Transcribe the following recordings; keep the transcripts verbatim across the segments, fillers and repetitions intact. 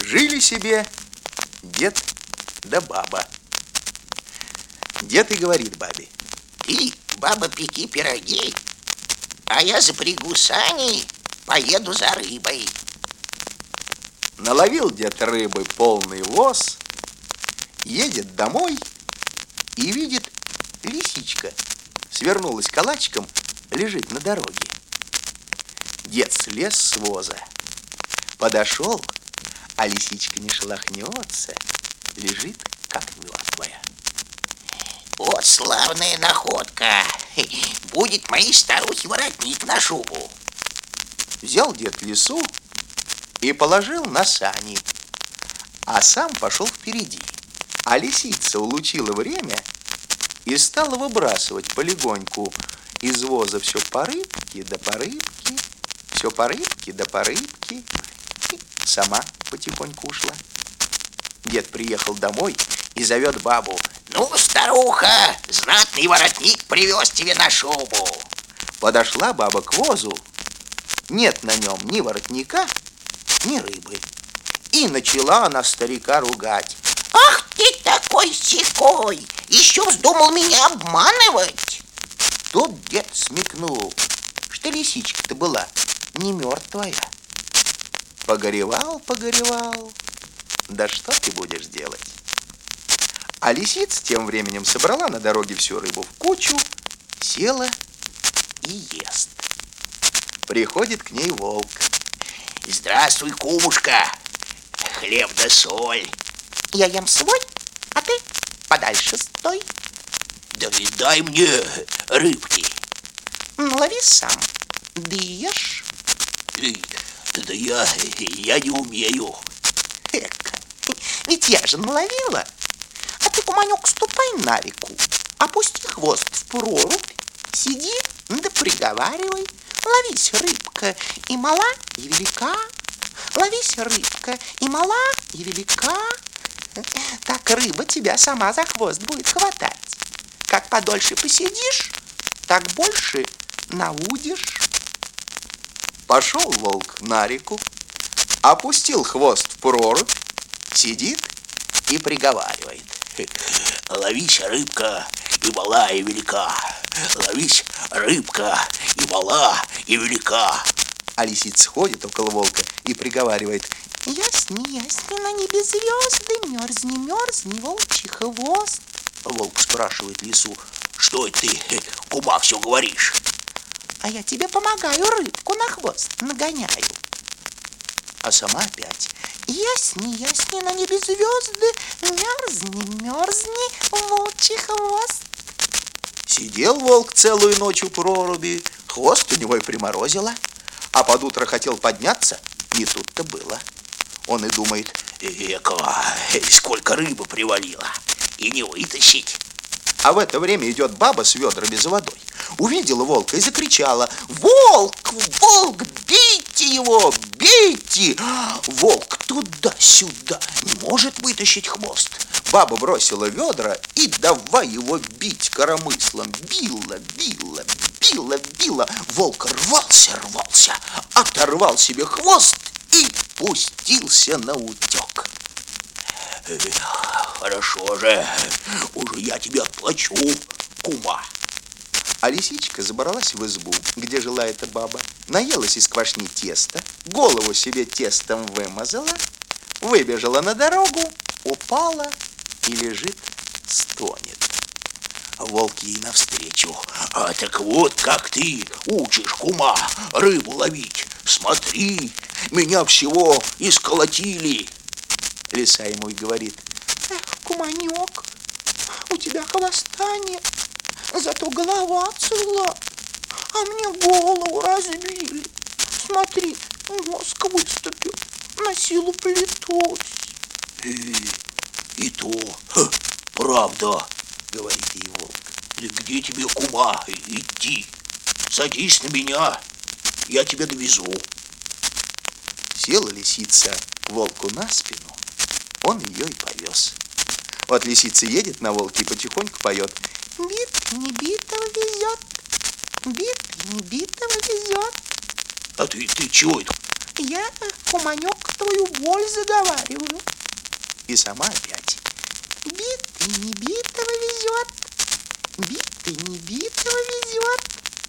Жили себе дед да баба. Дед и говорит бабе: ты, баба, пеки пироги, а я запрягу сани, поеду за рыбой. Наловил дед рыбы полный воз, едет домой и видит, лисичка свернулась калачиком, лежит на дороге. Дед слез с воза, подошел, а лисичка не шелохнется, лежит как мертвая. Вот славная находка! Будет моей старухе воротник на шубу. Взял дед лису и положил на сани, а сам пошел впереди. А лисица улучила время и стала выбрасывать полегоньку из воза все по рыбке да по рыбке, все по рыбке да по рыбке, и сама потихоньку ушла. Дед приехал домой и зовет бабу: ну, старуха, знатный воротник привез тебе на шубу. Подошла баба к возу, нет на нем ни воротника, ни рыбы. И начала она старика ругать: ах ты такой-сякой, еще вздумал меня обманывать. Тут дед смекнул, что лисичка-то была не мертвая. Погоревал, погоревал, да что ты будешь делать? А лисица тем временем собрала на дороге всю рыбу в кучу, села и ест. Приходит к ней волк: здравствуй, кумушка, хлеб да соль. Я ем свой, а ты подальше стой. Да и дай мне рыбки. Лови сам, да и ешь. Да я, я не умею. Эк, ведь я же наловила. А ты, куманек, ступай на реку, опусти хвост в прорубь, сиди да приговаривай. Ловись, рыбка, и мала, и велика. Ловись, рыбка, и мала, и велика. Так рыба тебя сама за хвост будет хватать. Как подольше посидишь, так больше наудишь. Пошел волк на реку, опустил хвост в прорубь, сидит и приговаривает: ловись, рыбка, и мала, и велика. Ловись, рыбка, и мала, и велика. А лисица ходит около волка и приговаривает: ясни, ясни на небе звезды, мерзни, мерзни, волчий хвост. Волк спрашивает лису: что это ты, кума, все говоришь? А я тебе помогаю, рыбку на хвост нагоняю. А сама опять: ясни, ясни на небе звезды, мерзни, мерзни, волчий хвост. Сидел волк целую ночь у проруби, хвост у него и приморозило, а под утро хотел подняться, не тут-то было. Он и думает: эка, сколько рыбы привалило, и не вытащить. А в это время идет баба с ведрами за водой. Увидела волка и закричала: волк, волк, бейте его, бейте! Волк туда-сюда, не может вытащить хвост. Баба бросила ведра и давай его бить коромыслом. Била, била, била, била. Волк рвался, рвался, оторвал себе хвост и пустился на утек. Хорошо же, уже я тебе отплачу, кума. А лисичка забралась в избу, где жила эта баба, наелась из квашни теста, голову себе тестом вымазала, выбежала на дорогу, упала и лежит, стонет. Волк ей навстречу: а так вот как ты учишь, кума, рыбу ловить. Смотри, меня всего исколотили. Лиса ему и говорит: эх, куманек, у тебя хвоста нет, зато голова цела, а мне голову разбили. Смотри, мозг выступил, на силу плетусь. И, и то, ха, правда, говорит ей волк. Где тебе, кума, идти? Садись на меня, я тебя довезу. Села лисица волку на спину, он ее и повез. Вот лисица едет на волке и потихоньку поет: битый не битого везет, битый не битого везет. А ты, ты чего это? Я куманек, твою боль заговариваю. И сама опять. Битый не битого везет, битый не битого везет.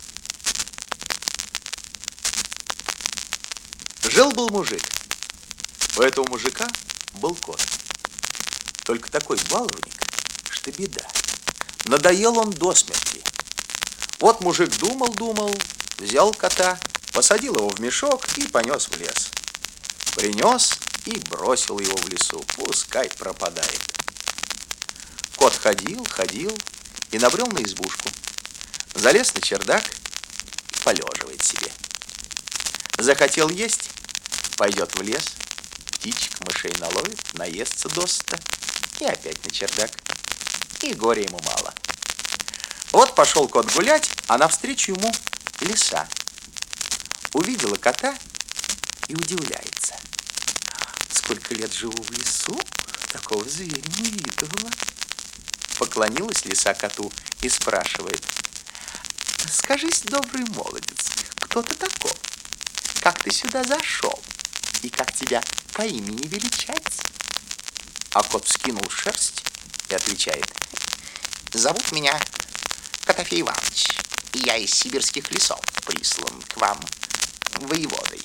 Жил-был мужик. У этого мужика был кот. Только такой баловник, что беда. Надоел он до смерти. Вот мужик думал-думал, взял кота, посадил его в мешок и понес в лес. Принес и бросил его в лесу, пускай пропадает. Кот ходил, ходил и набрел на избушку. Залез на чердак и полеживает себе. Захотел есть, пойдет в лес, птичек, мышей наловит, наестся досыта и опять на чердак. И горя ему мало. Вот пошел кот гулять, а навстречу ему лиса. Увидела кота и удивляется. Сколько лет живу в лесу, такого зверя не видывала. Поклонилась лиса коту и спрашивает: скажись, добрый молодец, кто ты таков? Как ты сюда зашел? И как тебя по имени величать? А кот вскинул шерсть и отвечает: зовут меня Котофей Иванович, и я из сибирских лесов прислан к вам воеводой.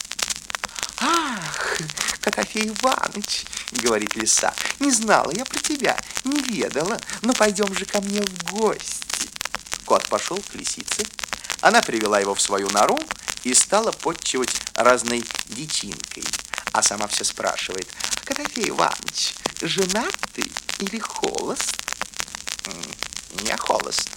Ах, Котофей Иванович, говорит лиса, не знала я про тебя, не ведала, но пойдем же ко мне в гости. Кот пошел к лисице, она привела его в свою нору и стала подчивать разной дичинкой, а сама все спрашивает: Котофей Иванович, женат ты или холост? Не холост.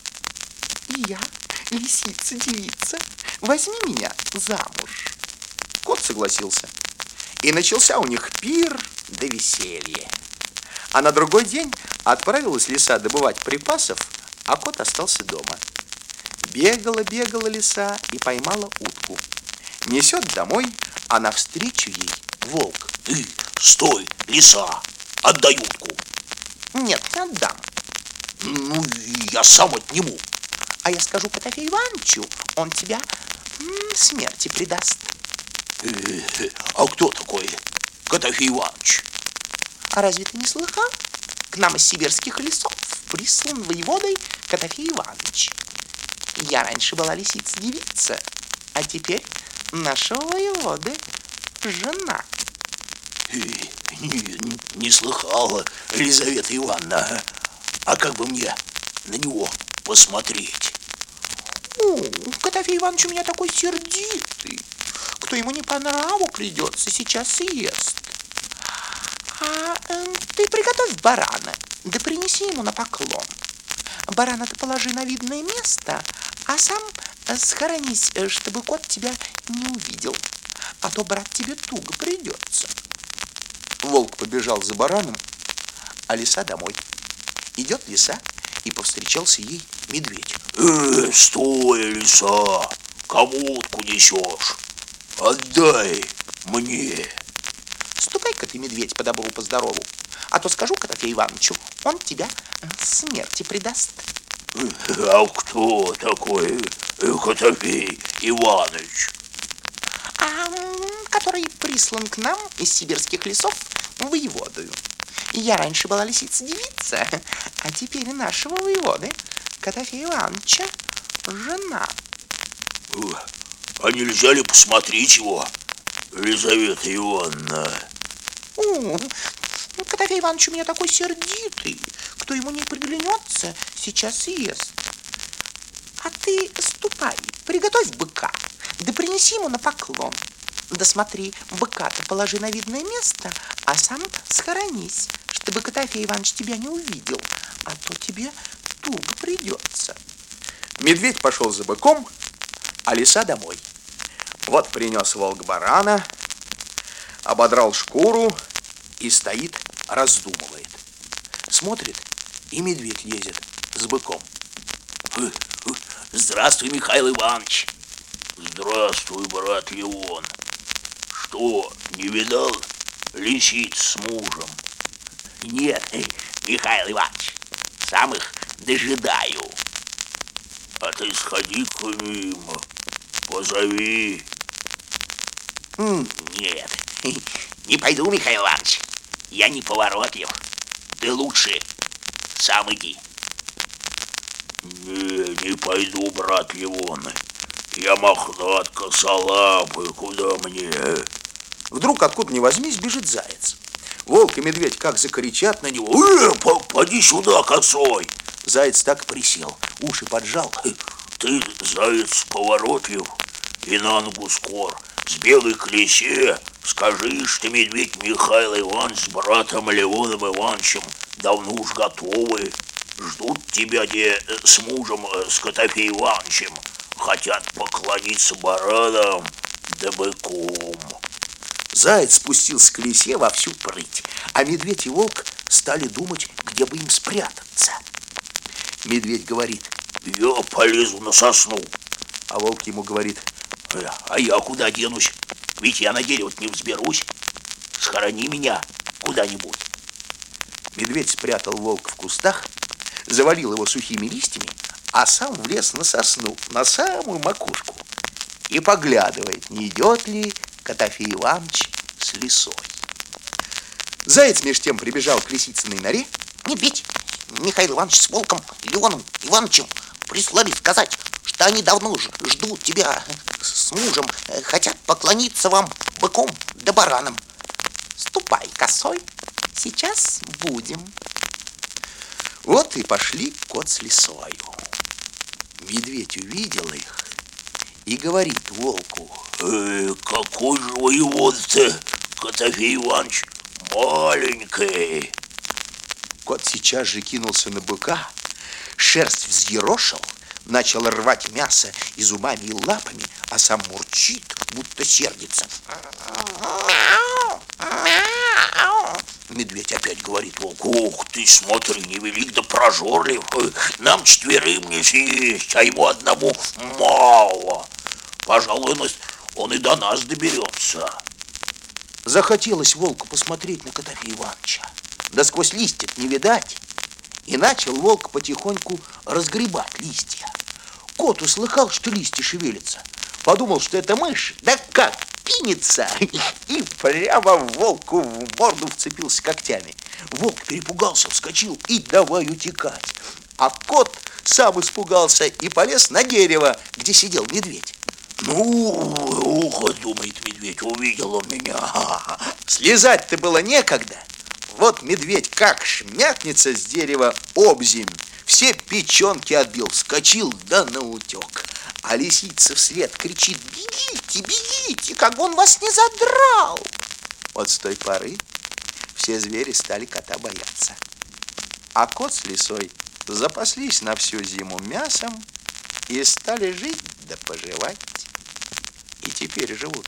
И я, лисица-девица, возьми меня замуж. Кот согласился. И начался у них пир да веселье. А на другой день отправилась лиса добывать припасов, а кот остался дома. Бегала-бегала лиса и поймала утку. Несет домой, а навстречу ей волк. Ты, стой, лиса, отдай утку. Нет, не отдам. Ну, я сам отниму. А я скажу Котофею Ивановичу, он тебя м, смерти предаст. Э, а кто такой Котофей Иванович? А разве ты не слыхал? К нам из сибирских лесов прислан воеводой Котофей Иванович. Я раньше была лисица-девица, а теперь нашего воеводы жена. Э, не, не слыхала, Елизавета Ивановна. А как бы мне на него посмотреть? О, Котофей Иванович у меня такой сердитый. Кто ему не по нраву придется, сейчас и ест. А э, ты приготовь барана, да принеси ему на поклон. Барана ты положи на видное место, а сам схоронись, чтобы кот тебя не увидел. А то, брат, тебе туго придется. Волк побежал за бараном, а лиса домой. Идет лиса, и повстречался ей медведь. Э, стой, лиса, кому утку несешь? Отдай мне. Ступай-ка ты, медведь, по добру, по здорову, а то скажу Котофею Ивановичу, он тебя смерти предаст. А кто такой Котофей Иванович? А который прислан к нам из сибирских лесов воеводою. Я раньше была лисица-девица, а теперь нашего воеводы Котофея Ивановича жена. А нельзя ли посмотреть его, Елизавета Ивановна? О, Котофей Иванович у меня такой сердитый, кто ему не приглянется, сейчас и ест. А ты ступай, приготовь быка, да принеси ему на поклон. Да смотри, быка-то положи на видное место, а сам схоронись, чтобы Котофей Иванович тебя не увидел, а то тебе туго придется. Медведь пошел за быком, а лиса домой. Вот принес волк барана, ободрал шкуру и стоит, раздумывает. Смотрит, и медведь лезет с быком. Здравствуй, Михаил Иванович. Здравствуй, брат Леон. Что, не видал лисиц с мужем? Нет, Михаил Иванович, сам их дожидаю. А ты сходи к ним, позови. Нет, не пойду, Михаил Иванович. Я не поворотлив. Ты лучше сам иди. Не, не пойду, брат Левон. Я мохнат, косолапый, куда мне? Вдруг, откуда ни возьмись, бежит заяц. Волк и медведь как закричат на него. Э, поди сюда, косой. Заяц так присел, уши поджал. Ты, заяц, поворотлив и на ногу скор. С белой клесе скажи, что медведь Михаил Иванович с братом Левоном Ивановичем давно уж готовы. Ждут тебя, где с мужем, с Котофеем Ивановичем. Хотят поклониться баранам да быком. Заяц спустился к лисе во всю прыть, а медведь и волк стали думать, где бы им спрятаться. Медведь говорит: я полезу на сосну. А волк ему говорит: а я куда денусь? Ведь я на дерево не взберусь. Схорони меня куда-нибудь. Медведь спрятал волка в кустах, завалил его сухими листьями, а сам влез на сосну, на самую макушку, и поглядывает, не идет ли Котофей Иванович с лисой. Заяц меж тем прибежал к лисицыной норе. Медведь Михаил Иванович с волком Леоном Ивановичем прислали сказать, что они давно ждут тебя с мужем, хотят поклониться вам быком да баранам. Ступай, косой, сейчас будем. Вот и пошли кот с лисою. Медведь увидел их и говорит волку: э, какой же воевод-то, Котофей Иванович, маленький. Кот сейчас же кинулся на быка, шерсть взъерошил, начал рвать мясо и зубами, и лапами, а сам мурчит, будто сердится. Медведь опять говорит волку: ух ты, смотри, невелик да прожорлив. Нам четверым не съесть, а ему одному мало. Пожалуй, он и до нас доберется. Захотелось волку посмотреть на Котофея Ивановича, да сквозь листья не видать. И начал волк потихоньку разгребать листья. Кот услыхал, что листья шевелятся, подумал, что это мышь, да как кинется, и прямо волку в морду вцепился когтями. Волк перепугался, вскочил и давай утекать. А кот сам испугался и полез на дерево, где сидел медведь. Ну, ухо, думает медведь, увидел он меня. Слезать-то было некогда. Вот медведь как шмякнется с дерева обземь, все печенки отбил, вскочил да наутек. А лисица вслед кричит: бегите, бегите, как он вас не задрал. Вот с той поры все звери стали кота бояться. А кот с лисой запаслись на всю зиму мясом и стали жить да поживать. И теперь живут.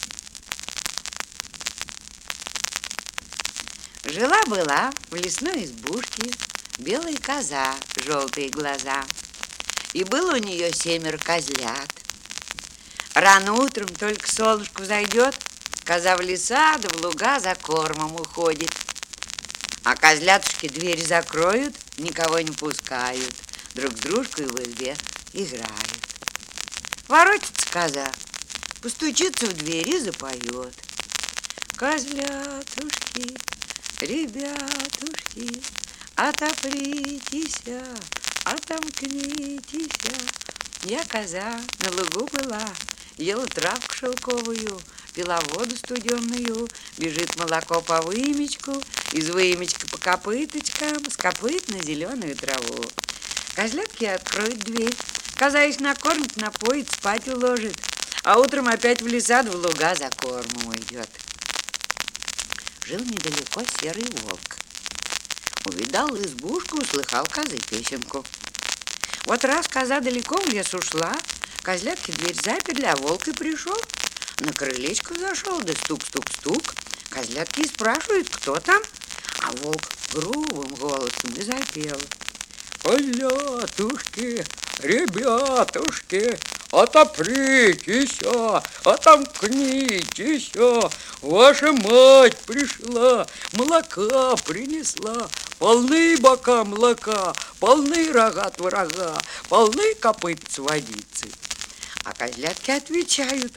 Жила-была в лесной избушке белая коза, желтые глаза. И было у нее семеро козлят. Рано утром, только солнышко зайдет, коза в леса да в луга за кормом уходит. А козлятушки дверь закроют, никого не пускают, друг с дружкой в избе играют. Воротится коза, постучится в дверь и запоет: козлятушки, ребятушки, отопритесь, отомкнитесь. Я коза на лугу была, ела травку шелковую, пила воду студеную, бежит молоко по вымечку, из вымечка по копыточкам, с копыт на зеленую траву. Козлятки откроют дверь, коза их накормит, напоит, спать уложит, а утром опять в леса в луга за кормом уйдет. Жил недалеко серый волк. Увидал избушку, услыхал козы песенку. Вот раз коза далеко в лес ушла, козлятки дверь заперли, а волк и пришел. На крылечко зашел, да стук-стук-стук. Козлятки и спрашивают, кто там, а волк грубым голосом и запел: козлятушки, ребятушки, отопритесь, отомкнитесь, ваша мать пришла, молока принесла, полны бока молока, полны рога творога, полны копытец водицы. А козлятки отвечают: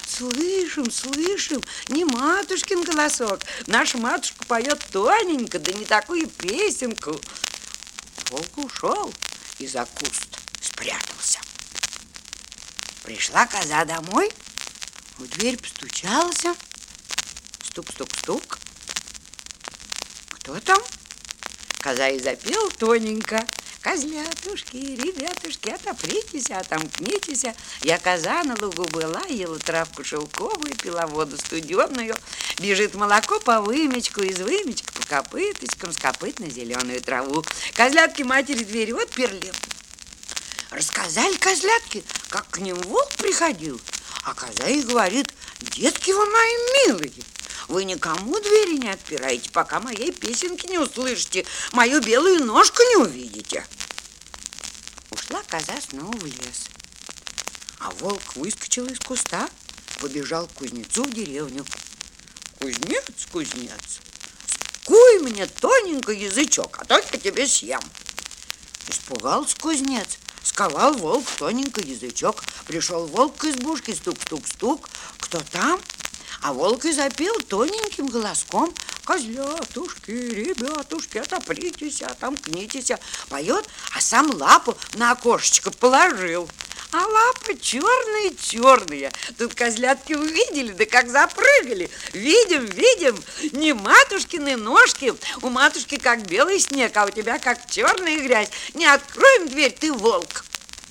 слышим, слышим, не матушкин голосок. Наша матушка поет тоненько, да не такую песенку. Волк ушел и за куст спрятался. Пришла коза домой, в дверь постучался. Стук-стук-стук. Кто там? Коза и запела тоненько. Козлятушки, ребятушки, отопритесь, отомкнитесь. Я коза на лугу была, ела травку шелковую, пила воду студеную. Бежит молоко по вымечку, из вымечка по копыточкам, с копыт на зеленую траву. Козлятки матери дверь отперли. Рассказали козлятки, как к ним волк приходил. А коза и говорит: детки вы мои милые, вы никому двери не отпираете, пока моей песенки не услышите, мою белую ножку не увидите. Ушла коза снова в лес. А волк выскочил из куста, побежал к кузнецу в деревню. Кузнец, кузнец, скуй мне тоненько язычок, а то я тебе съем. Испугался кузнец, сковал волк тоненько язычок. Пришел волк к избушке, стук-стук-стук. Кто там? А волк и запел тоненьким голоском: козлятушки, ребятушки, отопритесь, отомкнитесь. Поет, а сам лапу на окошечко положил. А лапы черные-черные. Тут козлятки увидели, да как запрыгали. Видим, видим, не матушкины ножки. У матушки как белый снег, а у тебя как черная грязь. Не откроем дверь, ты волк.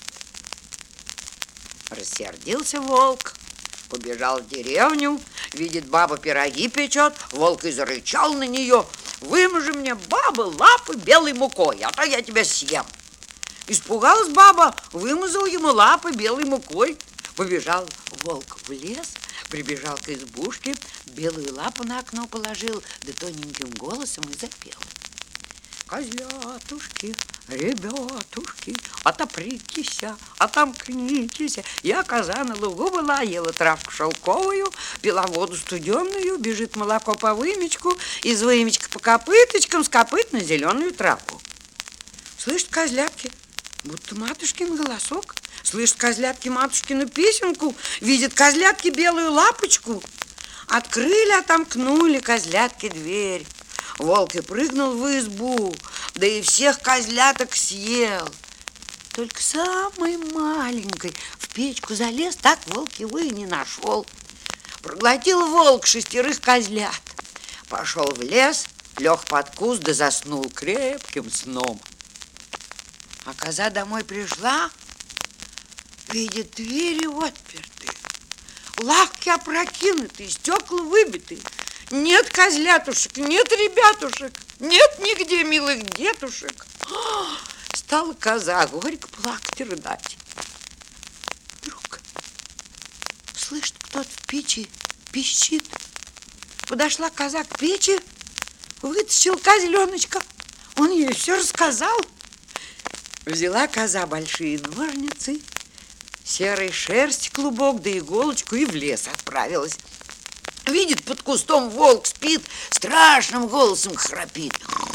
Рассердился волк, побежал в деревню, видит, баба пироги печет. Волк и зарычал на нее: вымажи мне, баба, лапы белой мукой, а то я тебя съем. Испугалась баба, вымазал ему лапы белой мукой. Побежал волк в лес, прибежал к избушке, белую лапу на окно положил, да тоненьким голосом и запел: козлятушки, ребятушки, отопритесь, отомкнитесь. Я коза на лугу была, ела травку шелковую, пила воду студеную, бежит молоко по вымечку, из вымечка по копыточкам, с копыт на зеленую травку. Слышит козлятки, будто матушкин голосок. Слышит козлятки матушкину песенку, видит козлятки белую лапочку. Открыли, отомкнули козлятки дверь. Волк и прыгнул в избу, да и всех козляток съел. Только самый маленький в печку залез, так волк его и не нашел. Проглотил волк шестерых козлят. Пошел в лес, лег под куст, да заснул крепким сном. А коза домой пришла, видит, двери отперты, лавки опрокинуты, стекла выбиты. Нет козлятушек, нет ребятушек, нет нигде милых детушек. Стала коза горько плакать и рыдать. Вдруг слышит, кто-то в печи пищит. Подошла коза к печи, вытащил козленочка. Он ей все рассказал. Взяла коза большие ножницы, серой шерсти клубок, да иголочку, и в лес отправилась. Видит, под кустом волк спит, страшным голосом храпит.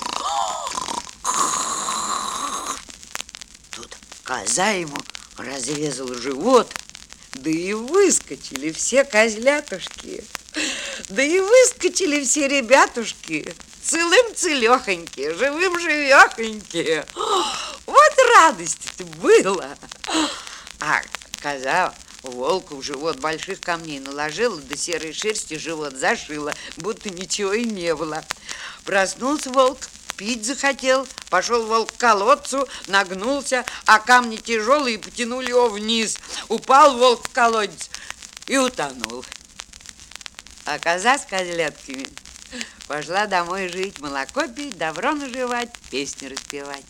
Тут коза ему разрезала живот, да и выскочили все козлятушки, да и выскочили все ребятушки, целым-целехоньки, живым-живехоньки. Вот радость-то было. А коза волку в живот больших камней наложила, да серой шерсти живот зашила, будто ничего и не было. Проснулся волк, пить захотел, пошел волк к колодцу, нагнулся, а камни тяжелые потянули его вниз. Упал волк в колодец и утонул. А коза с козлятками пошла домой жить, молоко пить, добро наживать, песни распевать.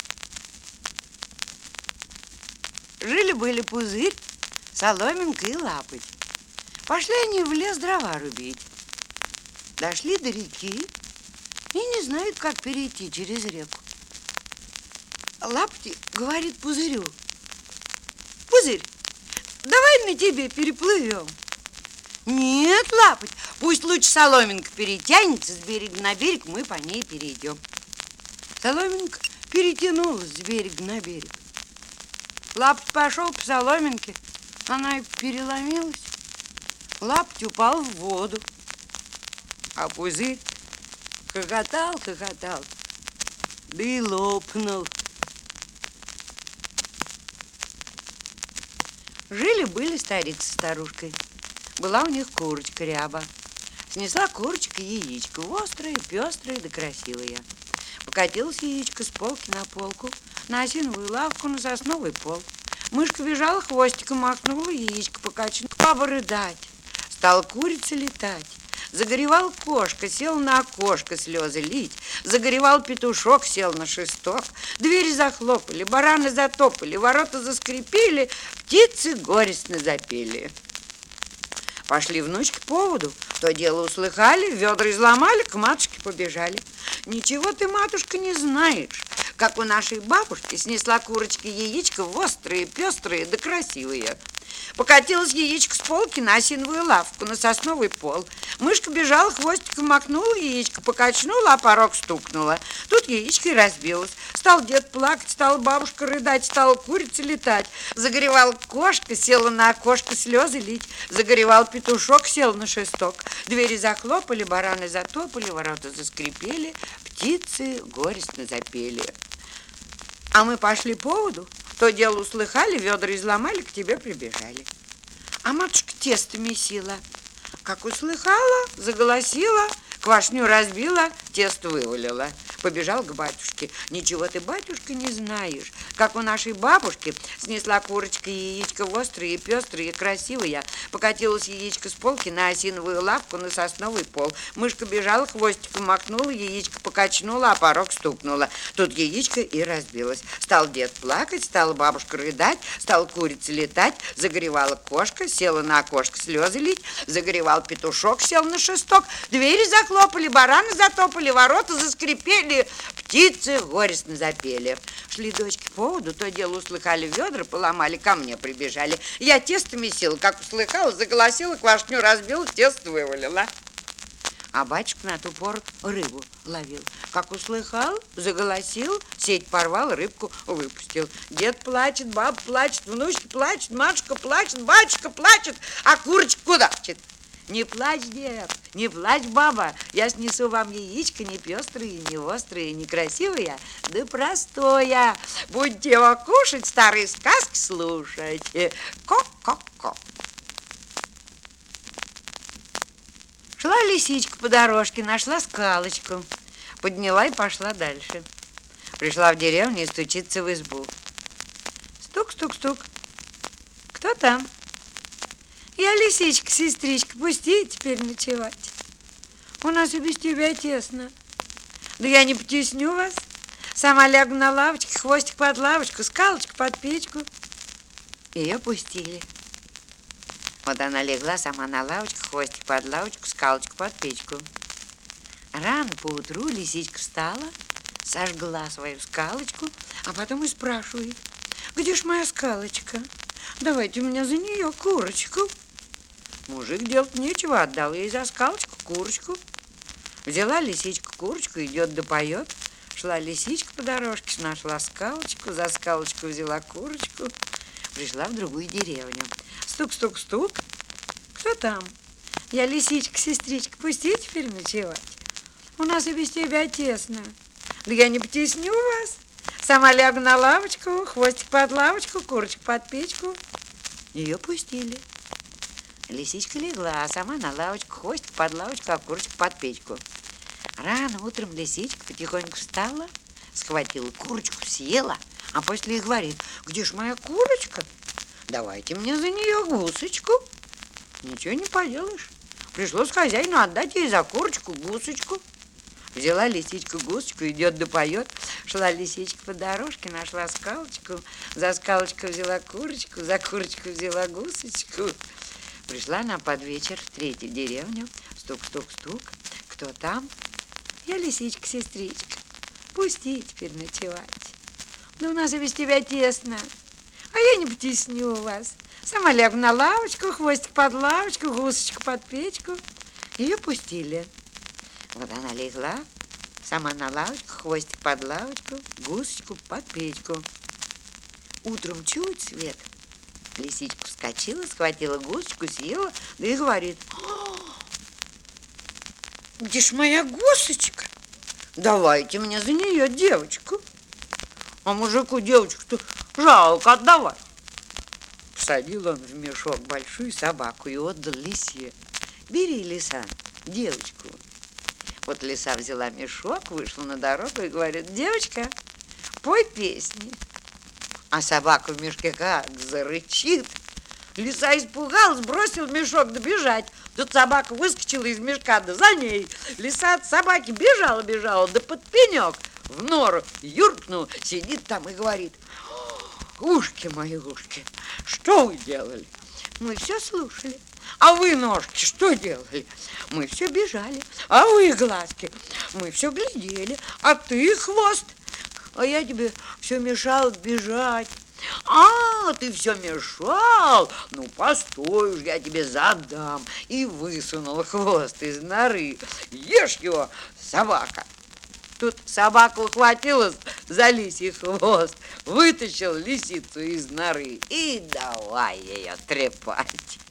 Жили-были Пузырь, Соломинка и Лапоть. Пошли они в лес дрова рубить. Дошли до реки и не знают, как перейти через реку. Лапоть говорит Пузырю: Пузырь, давай на тебе переплывем. Нет, Лапоть, пусть лучше Соломинка перетянется с берега на берег, мы по ней перейдем. Соломинка перетянулась с берега на берег. Лапоть пошел по соломинке, она и переломилась. лапоть упал в воду. А пузырь хохотал, хохотал, да и лопнул. Жили-были старик со старушкой. Была у них курочка Ряба. Снесла курочка яичко, острое, пестрое да красивое. Покатилось яичко с полки на полку, на осиновую лавку, на сосновый пол. Мышка бежала, хвостиком махнула, яичко покачнула. Баба рыдать. Стала курица летать. Загоревал кошка, сел на окошко слезы лить. Загоревал петушок, сел на шесток. Двери захлопали, бараны затопали, ворота заскрипели, птицы горестно запели. Пошли внучки по поводу, то дело услыхали, ведра изломали, к матушке побежали. Ничего ты, матушка, не знаешь, как у нашей бабушки снесла курочка яичко острые, пестрые да красивые. Покатилось яичко с полки на осиновую лавку, на сосновый пол. Мышка бежала, хвостиком макнула, яичко покачнула, а порог стукнула. Тут яичко и разбилось. Стал дед плакать, стала бабушка рыдать, стала курица летать. Загоревала кошка, села на окошко слезы лить. Загоревал петушок, сел на шесток. Двери захлопали, бараны затопали, ворота заскрипели, птицы горестно запели. А мы пошли по поводу, то дело услыхали, ведра изломали, к тебе прибежали. А матушка тесто месила. Как услыхала, заголосила, квашню разбила, тесто вывалила. Побежал к батюшке. Ничего ты, батюшка, не знаешь, как у нашей бабушки снесла курочка яичко острые, пестрые, красивые. Покатилось яичко с полки на осиновую лавку, на сосновый пол. Мышка бежала, хвостиком махнула, яичко покачнула, а порог стукнула. Тут яичко и разбилось. Стал дед плакать, стала бабушка рыдать, стала курица летать, загоревала кошка, села на окошко слезы лить, загоревал петушок, сел на шесток, двери захлопали, бараны затопали, ворота заскрипели, птицы горестно запели. Шли дочки по поводу, то дело услыхали, ведра поломали, ко мне прибежали. Я тесто месила, как услыхала, заголосила, квашню разбила, тесто вывалила. А батюшка на ту пору рыбу ловил. Как услыхал, заголосил, сеть порвал, рыбку выпустил. Дед плачет, баба плачет, внучка плачет, матушка плачет, батюшка плачет, а курочка куда? Не плачь, дед, не плачь, баба, я снесу вам яичко не пестрые, не острые, не красивые, да простое. Будете его кушать, старые сказки слушать. Ко-ко-ко. Шла лисичка по дорожке, нашла скалочку, подняла и пошла дальше. Пришла в деревню и стучится в избу. Стук-стук-стук. Кто там? Я лисичка, сестричка, пусти теперь ночевать. У нас и без тебя тесно. Да я не потесню вас. Сама лягу на лавочке, хвостик под лавочку, скалочку под печку. Ее пустили. Вот она легла сама на лавочку, хвостик под лавочку, скалочку под печку. Рано поутру лисичка встала, сожгла свою скалочку, а потом и спрашивает: где ж моя скалочка? Давайте у меня за нее курочку. Мужик делать нечего, отдал ей за скалочку курочку. Взяла лисичка курочку, идет да поет. Шла лисичка по дорожке, нашла скалочку, за скалочку взяла курочку. Пришла в другую деревню. Стук-стук-стук. Кто там? Я лисичка, сестричка, пусти теперь ночевать. У нас и без тебя тесно. Да я не потесню вас. Сама лягу на лавочку, хвостик под лавочку, курочку под печку. Ее пустили. Лисичка легла, а сама на лавочку, хвостик под лавочку, а курочку под печку. Рано утром лисичка потихоньку встала, схватила курочку, съела, а после и говорит: где ж моя курочка? Давайте мне за нее гусочку. Ничего не поделаешь. Пришлось хозяину отдать ей за курочку гусочку. Взяла лисичка гусочку, идет да поет. Шла лисичка по дорожке, нашла скалочку, за скалочку взяла курочку, за курочку взяла гусочку. Пришла она под вечер в третью деревню. Стук-стук-стук. Кто там? Я лисичка, сестричка. Пусти теперь ночевать. Да у нас и без тебя тесно. А я не потесню вас. Сама лягу на лавочку, хвостик под лавочку, гусочку под печку. Ее пустили. Вот она легла, сама на лавочку, хвостик под лавочку, гусочку под печку. Утром чует свет, Лисичка вскочила, схватила гусечку, съела, да и говорит: где ж моя гусечка? Давайте мне за нее девочку. А мужику девочку-то жалко отдавать. Посадил он в мешок большую собаку и отдал лисе. Бери, лиса, девочку. Вот лиса взяла мешок, вышла на дорогу и говорит: девочка, пой песни. А собака в мешке как зарычит. Лиса испугалась, бросил мешок, да бежать. Тут собака выскочила из мешка, да за ней. Лиса от собаки бежала-бежала, да под пенек в нору юркнул, сидит там и говорит: ушки мои, ушки, что вы делали? Мы все слушали. А вы, ножки, что делали? Мы все бежали. А вы, глазки, мы все глядели. А ты, хвост, а я тебе все мешал бежать. А, ты все мешал? Ну, постой уж, я тебе задам. И высунул хвост из норы. Ешь его, собака. Тут собака ухватилась за лисий хвост, вытащил лисицу из норы и давай ее трепать.